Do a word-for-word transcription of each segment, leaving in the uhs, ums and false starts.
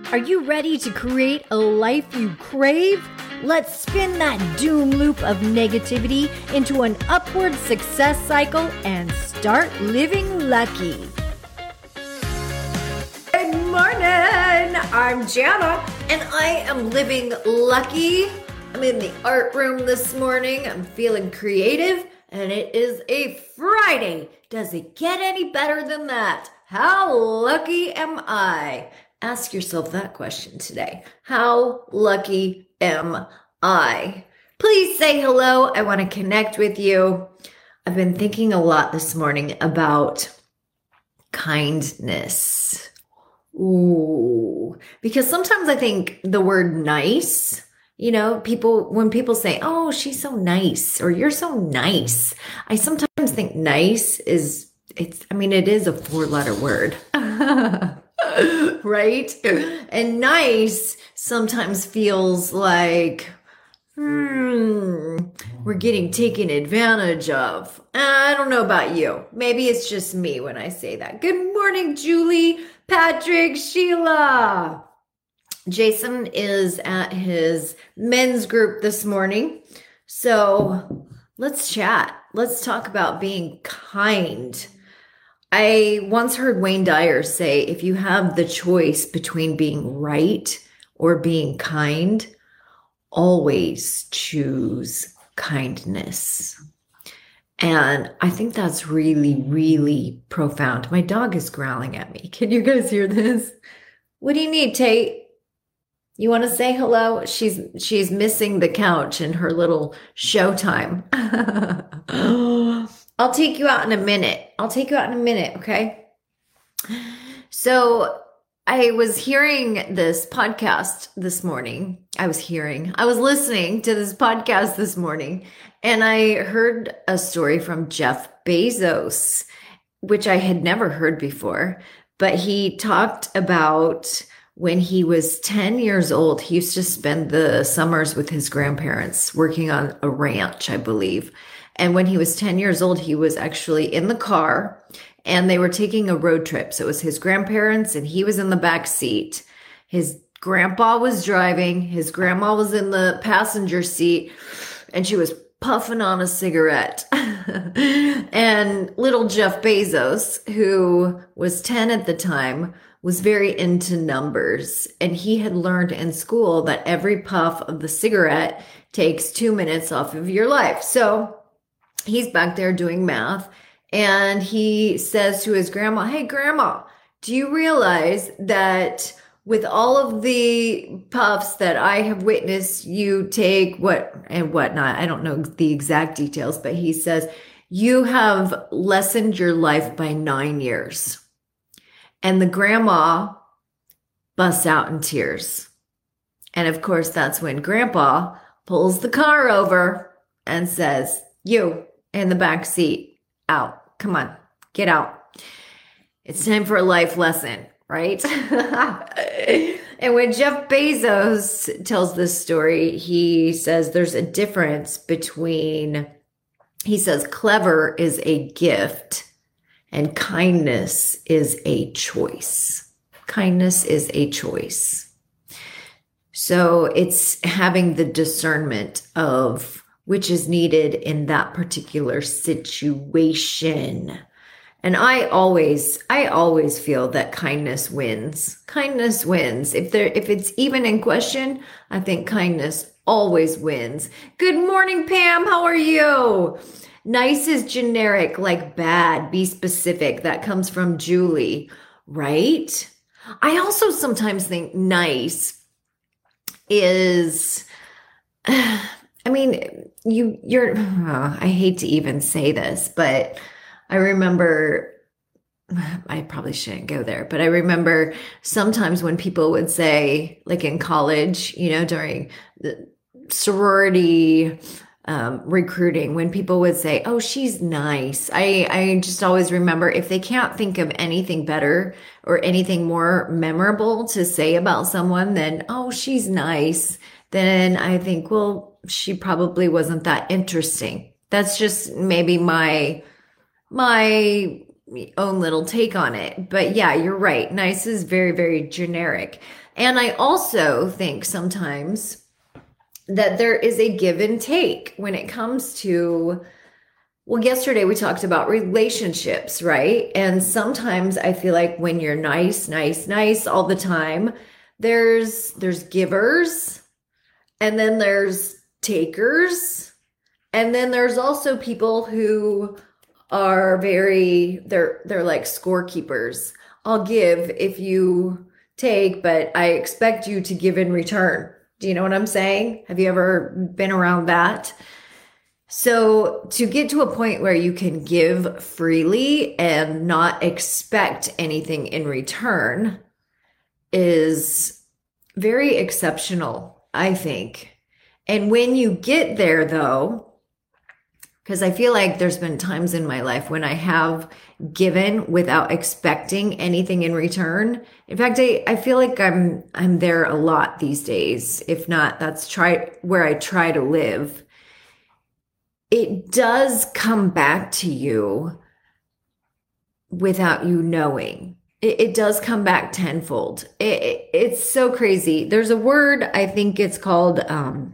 Are you ready to create a life you crave? Let's spin that doom loop of negativity into an upward success cycle and start living lucky. Good morning. I'm Jana, and I am living lucky. I'm in the art room this morning. I'm feeling creative, and it is a Friday. Does it get any better than that? How lucky am I? Ask yourself that question today. How lucky am I? Please say hello. I want to connect with you. I've been thinking a lot this morning about kindness. Ooh, because sometimes I think the word nice, you know, people, when people say, oh, she's so nice, or you're so nice, I sometimes think nice is, it's, I mean, it is a four letter word. Right? And nice sometimes feels like, hmm, we're getting taken advantage of. I don't know about you. Maybe it's just me when I say that. Good morning, Julie, Patrick, Sheila. Jason is at his men's group this morning. So let's chat. Let's talk about being kind. I once heard Wayne Dyer say, if you have the choice between being right or being kind, always choose kindness. And I think that's really, really profound. My dog is growling at me. Can you guys hear this? What do you need, Tate? You want to say hello? She's she's missing the couch in her little showtime. I'll take you out in a minute. I'll take you out in a minute, okay? So I was hearing this podcast this morning. I was hearing, I was listening to this podcast this morning, and I heard a story from Jeff Bezos, which I had never heard before, but he talked about when he was ten years old, he used to spend the summers with his grandparents working on a ranch, I believe. And when he was ten years old, he was actually in the car and they were taking a road trip. So it was his grandparents and he was in the back seat. His grandpa was driving. His grandma was in the passenger seat and she was puffing on a cigarette. And little Jeff Bezos, who was ten at the time, was very into numbers. And he had learned in school that every puff of the cigarette takes two minutes off of your life. So he's back there doing math and he says to his grandma, hey, grandma, do you realize that with all of the puffs that I have witnessed you take what and whatnot, I don't know the exact details, but he says, you have lessened your life by nine years. And the grandma busts out in tears. And of course, that's when grandpa pulls the car over and says, you in the back seat, out. Come on, get out. It's time for a life lesson, right? And when Jeff Bezos tells this story, he says there's a difference between, he says, clever is a gift and kindness is a choice. Kindness is a choice. So it's having the discernment of which is needed in that particular situation. And I always, I always feel that kindness wins. Kindness wins. If there, if it's even in question, I think kindness always wins. Good morning, Pam. How are you? Nice is generic, like bad. Be specific. That comes from Julie, right? I also sometimes think nice is, I mean, you, you're, oh, I hate to even say this, but I remember, I probably shouldn't go there, but I remember sometimes when people would say, like in college, you know, during the sorority um, recruiting, when people would say, oh, she's nice. I, I just always remember if they can't think of anything better or anything more memorable to say about someone than, oh, she's nice, then I think, well, she probably wasn't that interesting. That's just maybe my, my own little take on it. But yeah, you're right. Nice is very, very generic. And I also think sometimes that there is a give and take when it comes to, well, yesterday we talked about relationships, right? And sometimes I feel like when you're nice, nice, nice all the time, there's there's givers, and then there's takers, and then there's also people who are very they're they're like scorekeepers. I'll give if you take, but I expect you to give in return. Do you know what I'm saying? Have you ever been around that? So to get to a point where you can give freely and not expect anything in return is very exceptional, I think. And when you get there though, because I feel like there's been times in my life when I have given without expecting anything in return. In fact, I, I feel like I'm I'm there a lot these days. If not, that's try where I try to live. It does come back to you without you knowing. It, it does come back tenfold. It, it, it's so crazy. There's a word, I think it's called um,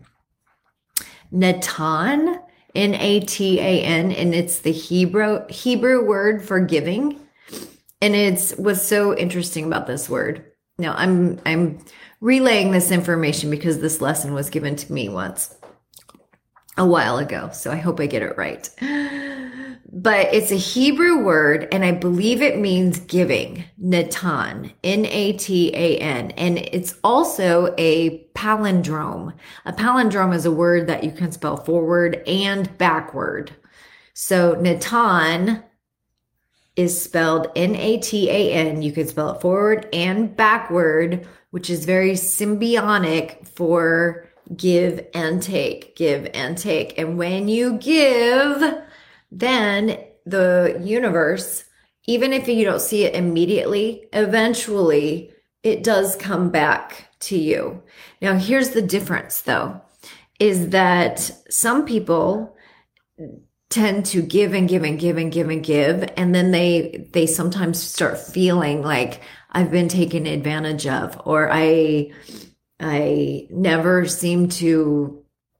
Natan. N A T A N, and it's the Hebrew Hebrew word for giving. And it's what's so interesting about this word. Now I'm I'm relaying this information because this lesson was given to me once a while ago. So I hope I get it right. But it's a Hebrew word, and I believe it means giving. Natan, N A T A N. And it's also a palindrome. A palindrome is a word that you can spell forward and backward. So Natan is spelled N A T A N. You can spell it forward and backward, which is very symbiotic for give and take, give and take. And when you give, then the universe, even if you don't see it immediately, eventually it does come back to you. Now, here's the difference though, is that some people tend to give and give and give and give and give. And then they, they sometimes start feeling like I've been taken advantage of, or I, I never seem to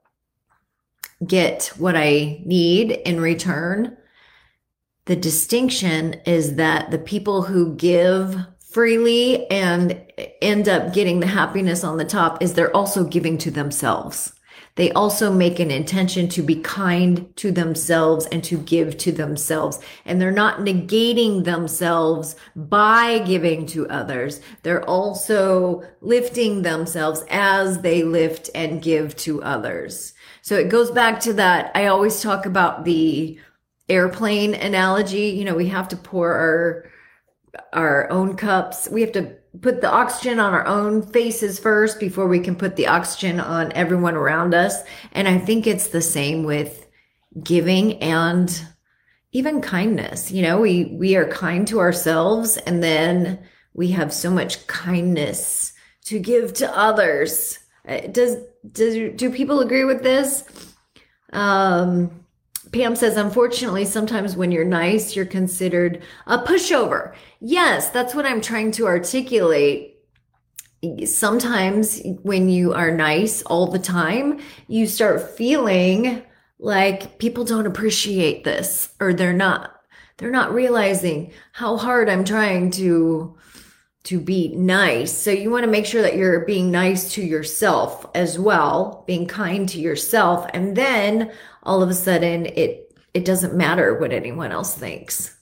get what I need in return. The distinction is that the people who give freely and end up getting the happiness on the top is they're also giving to themselves. They also make an intention to be kind to themselves and to give to themselves. And they're not negating themselves by giving to others. They're also lifting themselves as they lift and give to others. So it goes back to that. I always talk about the airplane analogy. You know, we have to pour our, our own cups. We have to put the oxygen on our own faces first before we can put the oxygen on everyone around us. And I think it's the same with giving and even kindness. You know, we, we are kind to ourselves, and then we have so much kindness to give to others. Does, does, do people agree with this? Um, Pam says, unfortunately, sometimes when you're nice, you're considered a pushover. Yes, that's what I'm trying to articulate. Sometimes when you are nice all the time, you start feeling like people don't appreciate this, or they're not, they're not realizing how hard I'm trying to to be nice. So you want to make sure that you're being nice to yourself as well, being kind to yourself. And then all of a sudden it, it doesn't matter what anyone else thinks.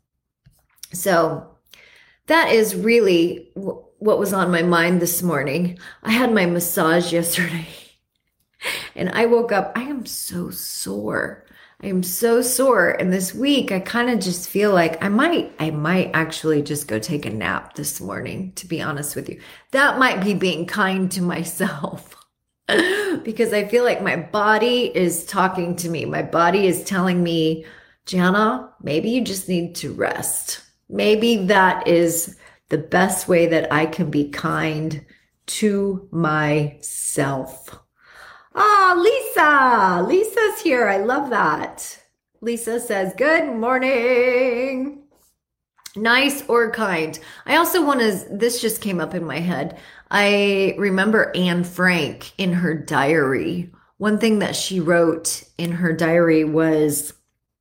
So that is really w- what was on my mind this morning. I had my massage yesterday and I woke up, I am so sore. I am so sore. And this week, I kind of just feel like I might, I might actually just go take a nap this morning, to be honest with you. That might be being kind to myself because I feel like my body is talking to me. My body is telling me, Jana, maybe you just need to rest. Maybe that is the best way that I can be kind to myself. Ah, Lisa. Lisa's here. I love that. Lisa says, good morning. Nice or kind. I also want to, this just came up in my head. I remember Anne Frank in her diary. One thing that she wrote in her diary was,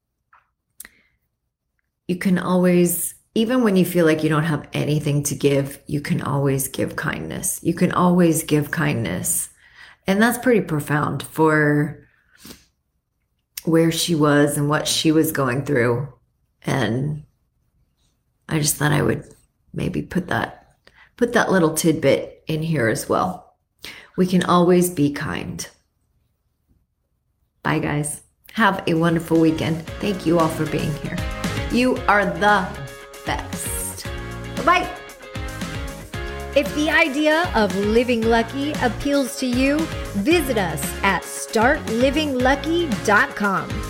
you can always, even when you feel like you don't have anything to give, you can always give kindness. You can always give kindness. And that's pretty profound for where she was and what she was going through. And I just thought I would maybe put that, put that little tidbit in here as well. We can always be kind. Bye, guys. Have a wonderful weekend. Thank you all for being here. You are the best. Bye-bye. If the idea of living lucky appeals to you, visit us at start living lucky dot com.